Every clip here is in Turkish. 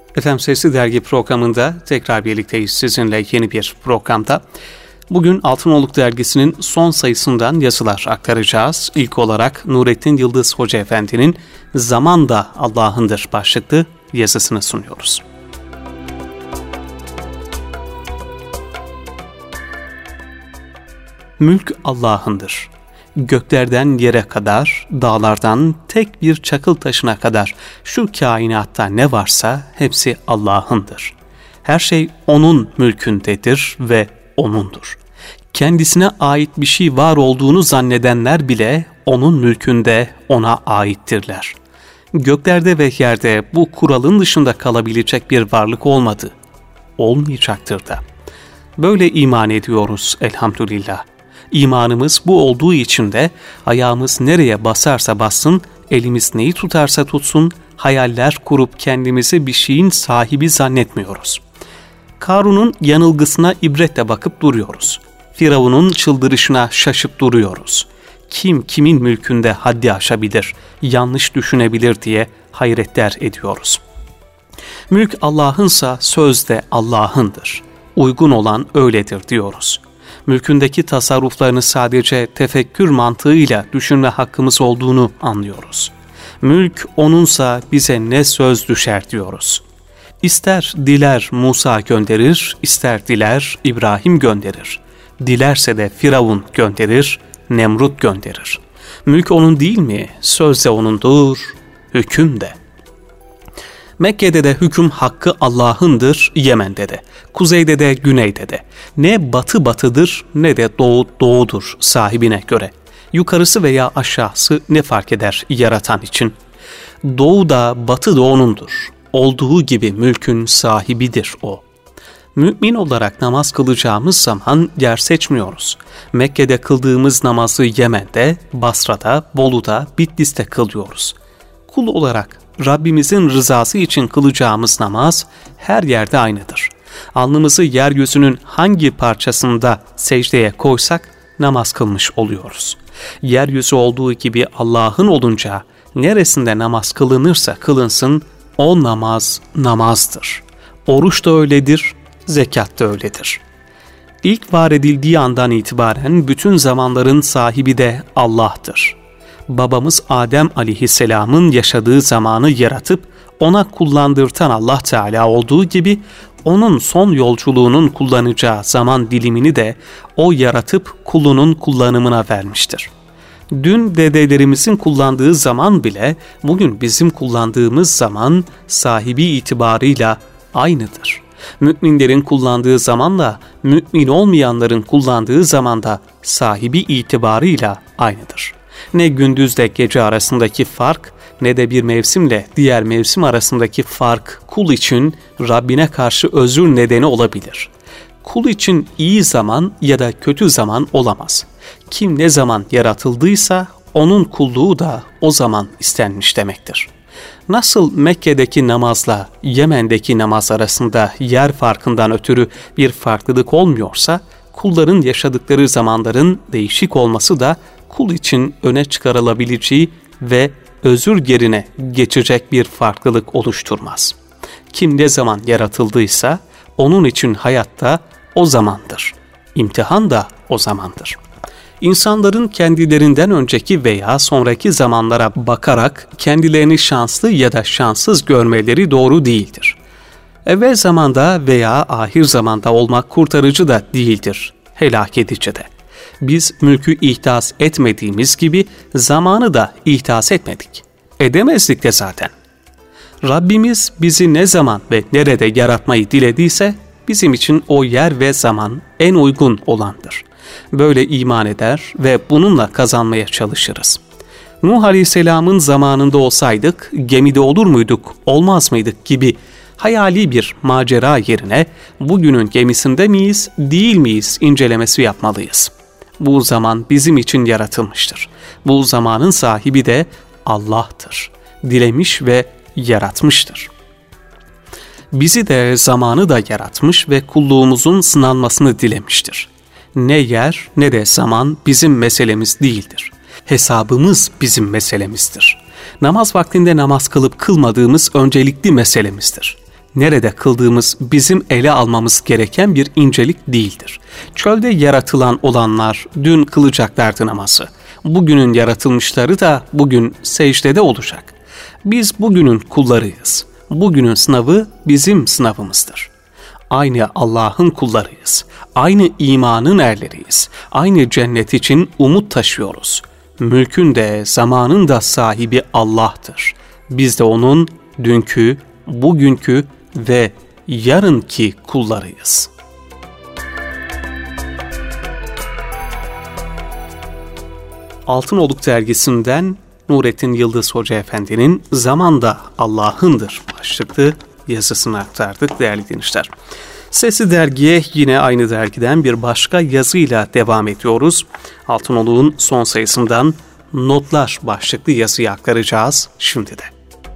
Efendim Sesli Dergi programında tekrar birlikteyiz sizinle yeni bir programda. Bugün Altınoluk Dergisi'nin son sayısından yazılar aktaracağız. İlk olarak Nurettin Yıldız Hoca Efendi'nin "Zaman da Allah'ındır" başlıklı yazısını sunuyoruz. Mülk Allah'ındır. Göklerden yere kadar, dağlardan tek bir çakıl taşına kadar şu kainatta ne varsa hepsi Allah'ındır. Her şey O'nun mülkündedir ve O'nundur. Kendisine ait bir şey var olduğunu zannedenler bile O'nun mülkünde, O'na aittirler. Göklerde ve yerde bu kuralın dışında kalabilecek bir varlık olmadı. Olmayacaktır da. Böyle iman ediyoruz elhamdülillah. İmanımız bu olduğu için de ayağımız nereye basarsa bassın, elimiz neyi tutarsa tutsun, hayaller kurup kendimizi bir şeyin sahibi zannetmiyoruz. Karun'un yanılgısına ibretle bakıp duruyoruz. Firavun'un çıldırışına şaşıp duruyoruz. Kim kimin mülkünde haddi aşabilir, yanlış düşünebilir diye hayretler ediyoruz. Mülk Allah'ınsa söz de Allah'ındır. Uygun olan öyledir diyoruz. Mülkündeki tasarruflarını sadece tefekkür mantığıyla düşünme hakkımız olduğunu anlıyoruz. Mülk O'nunsa bize ne söz düşer diyoruz. İster diler Musa gönderir, ister diler İbrahim gönderir. Dilerse de Firavun gönderir, Nemrut gönderir. Mülk O'nun değil mi? Söz de O'nundur, hüküm de. Mekke'de de hüküm hakkı Allah'ındır, Yemen'de de, kuzeyde de güneyde de. Ne batı batıdır ne de doğu doğudur sahibine göre. Yukarısı veya aşağısı ne fark eder yaratan için? Doğu da batı da O'nundur. Olduğu gibi mülkün sahibidir O. Mümin olarak namaz kılacağımız zaman yer seçmiyoruz. Mekke'de kıldığımız namazı Yemen'de, Basra'da, Bolu'da, Bitlis'te kılıyoruz. Kul olarak Rabbimizin rızası için kılacağımız namaz her yerde aynıdır. Alnımızı yeryüzünün hangi parçasında secdeye koysak namaz kılmış oluyoruz. Yeryüzü olduğu gibi Allah'ın olunca neresinde namaz kılınırsa kılınsın o namaz namazdır. Oruç da öyledir, zekat da öyledir. İlk var edildiği andan itibaren bütün zamanların sahibi de Allah'tır. Babamız Adem aleyhisselamın yaşadığı zamanı yaratıp ona kullandırtan Allah Teala olduğu gibi onun son yolculuğunun kullanacağı zaman dilimini de O yaratıp kulunun kullanımına vermiştir. Dün dedelerimizin kullandığı zaman bile bugün bizim kullandığımız zaman sahibi itibarıyla aynıdır. Müminlerin kullandığı zamanla mümin olmayanların kullandığı zamanda sahibi itibarıyla aynıdır. Ne gündüzle gece arasındaki fark ne de bir mevsimle diğer mevsim arasındaki fark kul için Rabbine karşı özür nedeni olabilir. Kul için iyi zaman ya da kötü zaman olamaz. Kim ne zaman yaratıldıysa onun kulluğu da o zaman istenmiş demektir. Nasıl Mekke'deki namazla Yemen'deki namaz arasında yer farkından ötürü bir farklılık olmuyorsa, kulların yaşadıkları zamanların değişik olması da kul için öne çıkarılabileceği ve özür yerine geçecek bir farklılık oluşturmaz. Kim ne zaman yaratıldıysa onun için hayatta o zamandır. İmtihan da o zamandır. İnsanların kendilerinden önceki veya sonraki zamanlara bakarak kendilerini şanslı ya da şanssız görmeleri doğru değildir. Evvel zamanda veya ahir zamanda olmak kurtarıcı da değildir, helak edici de. Biz mülkü ihdas etmediğimiz gibi zamanı da ihdas etmedik. Edemezdik de zaten. Rabbimiz bizi ne zaman ve nerede yaratmayı dilediyse bizim için o yer ve zaman en uygun olandır. Böyle iman eder ve bununla kazanmaya çalışırız. Nuh Aleyhisselam'ın zamanında olsaydık gemide olur muyduk, olmaz mıydık gibi hayali bir macera yerine bugünün gemisinde miyiz, değil miyiz incelemesi yapmalıyız. Bu zaman bizim için yaratılmıştır. Bu zamanın sahibi de Allah'tır. Dilemiş ve yaratmıştır. Bizi de zamanı da yaratmış ve kulluğumuzun sınanmasını dilemiştir. Ne yer ne de zaman bizim meselemiz değildir. Hesabımız bizim meselemizdir. Namaz vaktinde namaz kılıp kılmadığımız öncelikli meselemizdir. nerede kıldığımız bizim ele almamız gereken bir incelik değildir. Çölde yaratılan olanlar dün kılacaklardı namazı. Bugünün yaratılmışları da bugün secdede olacak. Biz bugünün kullarıyız. Bugünün sınavı bizim sınavımızdır. Aynı Allah'ın kullarıyız. Aynı imanın erleriyiz. Aynı cennet için umut taşıyoruz. Mülkün de zamanın da sahibi Allah'tır. Biz de onun dünkü, bugünkü ve yarınki kullarıyız. Altınoluk dergisinden Nurettin Yıldız Hoca Efendi'nin "Zaman da Allah'ındır" başlıklı yazısını aktardık değerli dinleyiciler. Sesli Dergi'ye yine aynı dergiden bir başka yazıyla devam ediyoruz. Altınoluk'un son sayısından Notlar başlıklı yazıyı aktaracağız şimdi de.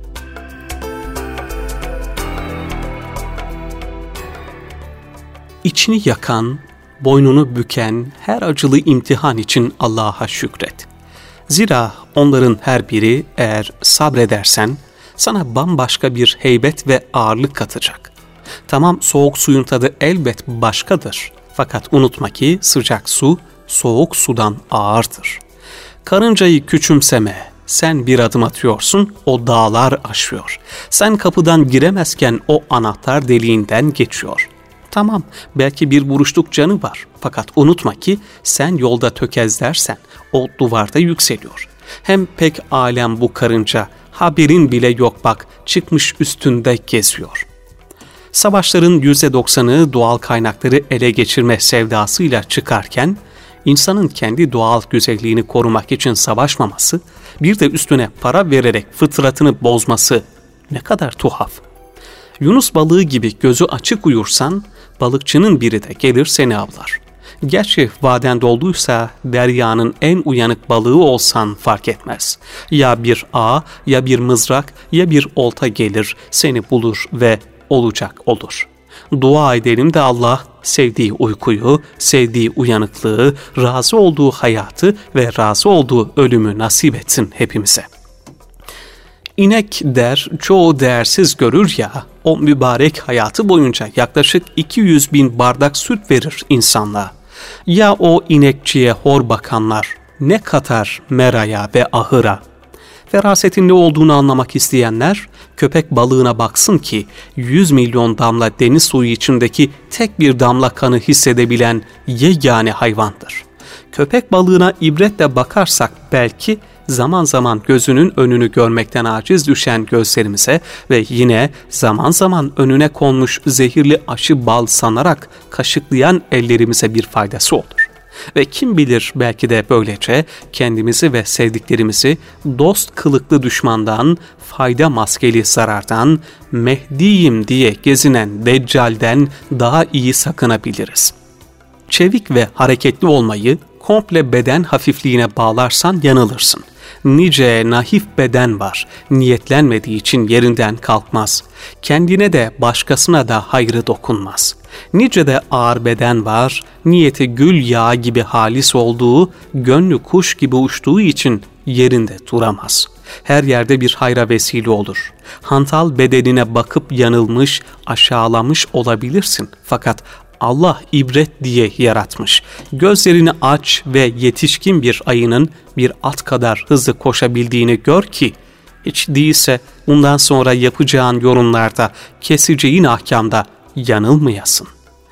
İçini yakan, boynunu büken her acılı imtihan için Allah'a şükret. Zira onların her biri eğer sabredersen sana bambaşka bir heybet ve ağırlık katacak. Tamam, soğuk suyun tadı elbet başkadır. Fakat unutma ki sıcak su soğuk sudan ağırdır. Karıncayı küçümseme. Sen bir adım atıyorsun, o dağlar aşıyor. Sen kapıdan giremezken o anahtar deliğinden geçiyor. Tamam, belki bir buruşluk canı var. Fakat unutma ki sen yolda tökezlersen o duvarda yükseliyor. Hem pek alem bu karınca, haberin bile yok bak, çıkmış üstünde geziyor. Savaşların %90'ı doğal kaynakları ele geçirme sevdasıyla çıkarken, insanın kendi doğal güzelliğini korumak için savaşmaması, bir de üstüne para vererek fıtratını bozması ne kadar tuhaf. Yunus balığı gibi gözü açık uyursan, balıkçının biri de gelir seni avlar. Gerçi vaden dolduysa deryanın en uyanık balığı olsan fark etmez. Ya bir ağ, ya bir mızrak, ya bir olta gelir, seni bulur ve olacak olur. Dua edelim de Allah sevdiği uykuyu, sevdiği uyanıklığı, razı olduğu hayatı ve razı olduğu ölümü nasip etsin hepimize. İnek der, çoğu değersiz görür ya, o mübarek hayatı boyunca yaklaşık 200.000 bardak süt verir insanlığa. Ya o inekçiye hor bakanlar ne katar meraya ve ahıra? Ferasetin ne olduğunu anlamak isteyenler köpek balığına baksın ki 100 milyon damla deniz suyu içindeki tek bir damla kanı hissedebilen yegane hayvandır. Köpek balığına ibretle bakarsak belki zaman zaman gözünün önünü görmekten aciz düşen gözlerimize ve yine zaman zaman önüne konmuş zehirli aşı bal sanarak kaşıklayan ellerimize bir faydası olur. Ve kim bilir belki de böylece kendimizi ve sevdiklerimizi dost kılıklı düşmandan, fayda maskeli zarardan, Mehdiyim diye gezinen Deccal'den daha iyi sakınabiliriz. Çevik ve hareketli olmayı komple beden hafifliğine bağlarsan yanılırsın. Nice naif beden var, niyetlenmediği için yerinden kalkmaz. Kendine de başkasına da hayrı dokunmaz. Nice de ağır beden var, niyeti gül yağı gibi halis olduğu, gönlü kuş gibi uçtuğu için yerinde duramaz. Her yerde bir hayra vesile olur. Hantal bedenine bakıp yanılmış, aşağılamış olabilirsin. Fakat Allah ibret diye yaratmış. Gözlerini aç ve yetişkin bir ayının bir at kadar hızlı koşabildiğini gör ki, hiç değilse bundan sonra yapacağın yorumlarda, keseceğin ahkamda yanılmayasın.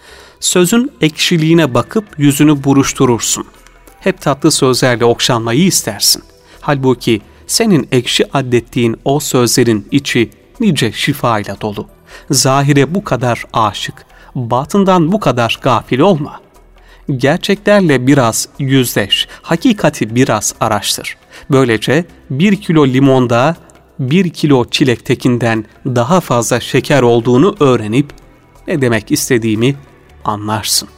Sözün ekşiliğine bakıp yüzünü buruşturursun. Hep tatlı sözlerle okşanmayı istersin. Halbuki senin ekşi addettiğin o sözlerin içi nice şifayla dolu. Zahire bu kadar aşık, batından bu kadar gafil olma. Gerçeklerle biraz yüzleş, hakikati biraz araştır. Böylece 1 kilo limonda 1 kilo çilektekinden daha fazla şeker olduğunu öğrenip ne demek istediğimi anlarsın.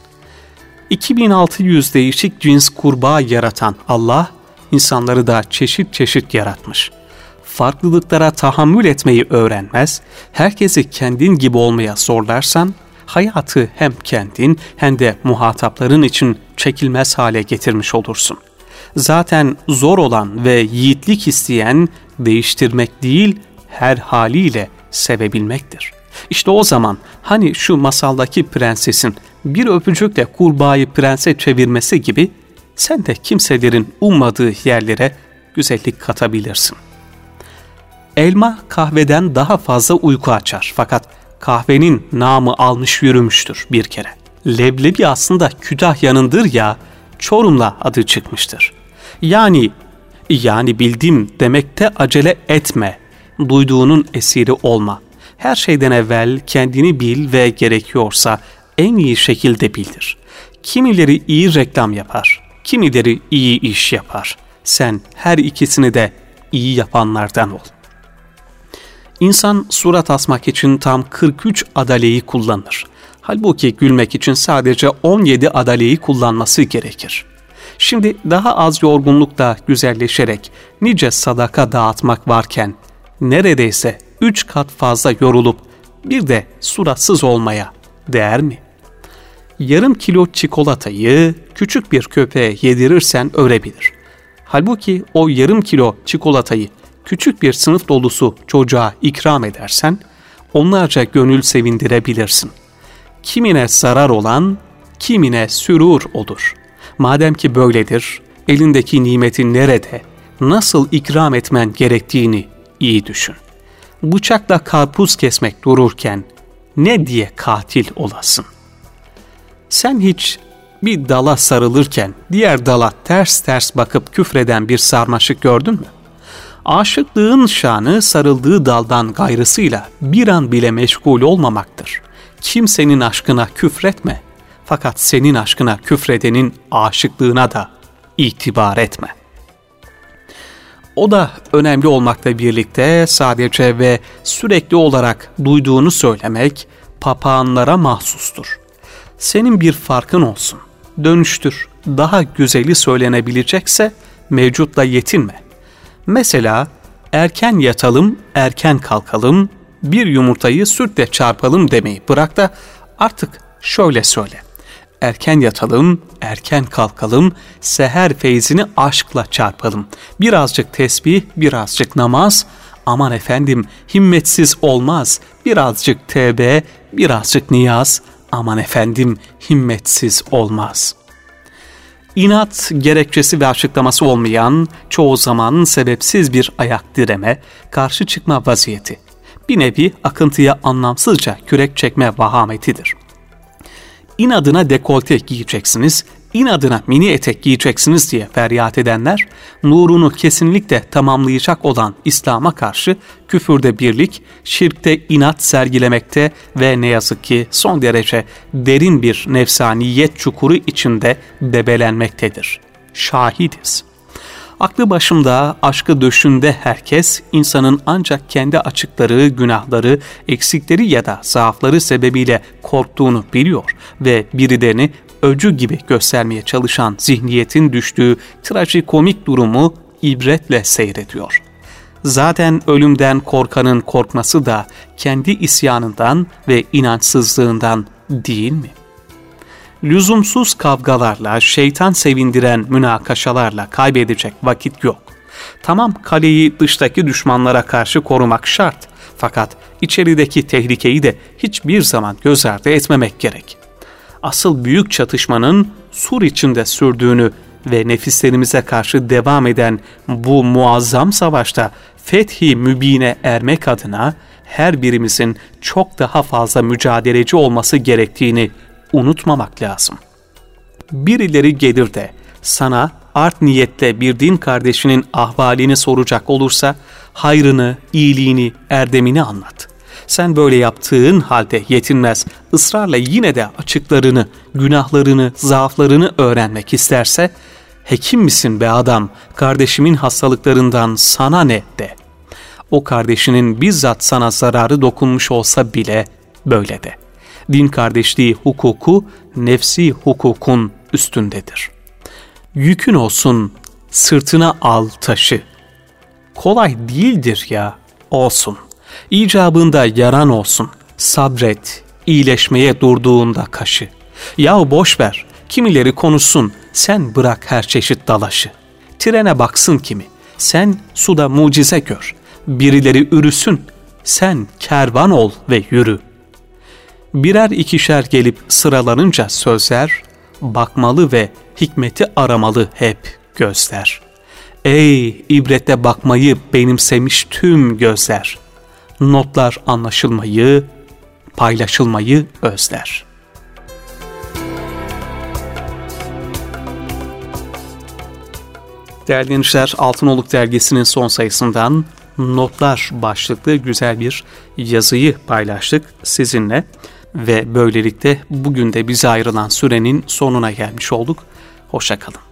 2600 değişik cins kurbağa yaratan Allah, insanları da çeşit çeşit yaratmış. Farklılıklara tahammül etmeyi öğrenmez, herkesi kendin gibi olmaya zorlarsan, hayatı hem kendin hem de muhatapların için çekilmez hale getirmiş olursun. Zaten zor olan ve yiğitlik isteyen değiştirmek değil, her haliyle sevebilmektir. İşte o zaman hani şu masaldaki prensesin bir öpücükle kurbağayı prense çevirmesi gibi sen de kimselerin ummadığı yerlere güzellik katabilirsin. Elma kahveden daha fazla uyku açar fakat kahvenin namı almış yürümüştür bir kere. Leblebi aslında Kütahya'nındır ya, Çorum'la adı çıkmıştır. Yani bildim demekte acele etme, duyduğunun esiri olma. Her şeyden evvel kendini bil ve gerekiyorsa en iyi şekilde bildir. Kimileri iyi reklam yapar, kimileri iyi iş yapar. Sen her ikisini de iyi yapanlardan ol. İnsan surat asmak için tam 43 adaleyi kullanır. Halbuki gülmek için sadece 17 adaleyi kullanması gerekir. Şimdi daha az yorgunlukla güzelleşerek nice sadaka dağıtmak varken neredeyse 3 kat fazla yorulup bir de suratsız olmaya değer mi? Yarım kilo çikolatayı küçük bir köpeğe yedirirsen örebilir. Halbuki o yarım kilo çikolatayı küçük bir sınıf dolusu çocuğa ikram edersen onlarca gönül sevindirebilirsin. Kimine zarar olan, kimine sürur olur. Madem ki böyledir, elindeki nimeti nerede, nasıl ikram etmen gerektiğini iyi düşün. Bıçakla karpuz kesmek dururken ne diye katil olasın? Sen hiç bir dala sarılırken diğer dala ters ters bakıp küfreden bir sarmaşık gördün mü? Aşıklığın şanı sarıldığı daldan gayrısıyla bir an bile meşgul olmamaktır. Kimsenin aşkına küfretme, fakat senin aşkına küfredenin aşıklığına da itibar etme. O da önemli olmakla birlikte sadece ve sürekli olarak duyduğunu söylemek papağanlara mahsustur. Senin bir farkın olsun, dönüştür, daha güzeli söylenebilecekse mevcutla yetinme. Mesela erken yatalım, erken kalkalım, bir yumurtayı sütle çarpalım demeyi bırak da artık şöyle söyle. Erken yatalım, erken kalkalım, seher feyzini aşkla çarpalım. Birazcık tesbih, birazcık namaz, aman efendim himmetsiz olmaz. Birazcık tevbe, birazcık niyaz, aman efendim himmetsiz olmaz. İnat, gerekçesi ve açıklaması olmayan, çoğu zaman sebepsiz bir ayak direme, karşı çıkma vaziyeti. Bir nevi akıntıya anlamsızca kürek çekme vahametidir. İnadına dekolte giyeceksiniz, inadına mini etek giyeceksiniz diye feryat edenler, nurunu kesinlikle tamamlayacak olan İslam'a karşı küfürde birlik, şirkte inat sergilemekte ve ne yazık ki son derece derin bir nefsaniyet çukuru içinde debelenmektedir. Şahidiz. Aklı başında, aşkı döşünde herkes, insanın ancak kendi açıkları, günahları, eksikleri ya da zaafları sebebiyle korktuğunu biliyor ve birilerini öcü gibi göstermeye çalışan zihniyetin düştüğü trajikomik durumu ibretle seyrediyor. Zaten ölümden korkanın korkması da kendi isyanından ve inançsızlığından değil mi? Lüzumsuz kavgalarla, şeytan sevindiren münakaşalarla kaybedecek vakit yok. Tamam, kaleyi dıştaki düşmanlara karşı korumak şart. Fakat içerideki tehlikeyi de hiçbir zaman göz ardı etmemek gerek. Asıl büyük çatışmanın sur içinde sürdüğünü ve nefislerimize karşı devam eden bu muazzam savaşta fethi mübine ermek adına her birimizin çok daha fazla mücadeleci olması gerektiğini unutmamak lazım. Birileri gelir de sana art niyetle bir din kardeşinin ahvalini soracak olursa hayrını, iyiliğini, erdemini anlat. Sen böyle yaptığın halde yetinmez, ısrarla yine de açıklarını, günahlarını, zaaflarını öğrenmek isterse, hekim misin be adam, kardeşimin hastalıklarından sana ne de. O kardeşinin bizzat sana zararı dokunmuş olsa bile böyle de. Din kardeşliği hukuku, nefsi hukukun üstündedir. Yükün olsun, sırtına al taşı. Kolay değildir ya, olsun. İcabında yaran olsun, sabret, iyileşmeye durduğunda kaşı. Yahu boş ver, kimileri konuşsun, sen bırak her çeşit dalaşı. Trene baksın kimi, sen suda mucize gör. Birileri ürüsün, sen kervan ol ve yürü. Birer ikişer gelip sıralanınca sözler, bakmalı ve hikmeti aramalı hep gözler. Ey ibrete bakmayı benimsemiş tüm gözler, notlar anlaşılmayı, paylaşılmayı özler. Değerli dinleyiciler, Altınoluk Dergisi'nin son sayısından Notlar başlıklı güzel bir yazıyı paylaştık sizinle ve böylelikle bugün de bize ayrılan sürenin sonuna gelmiş olduk. Hoşça kalın.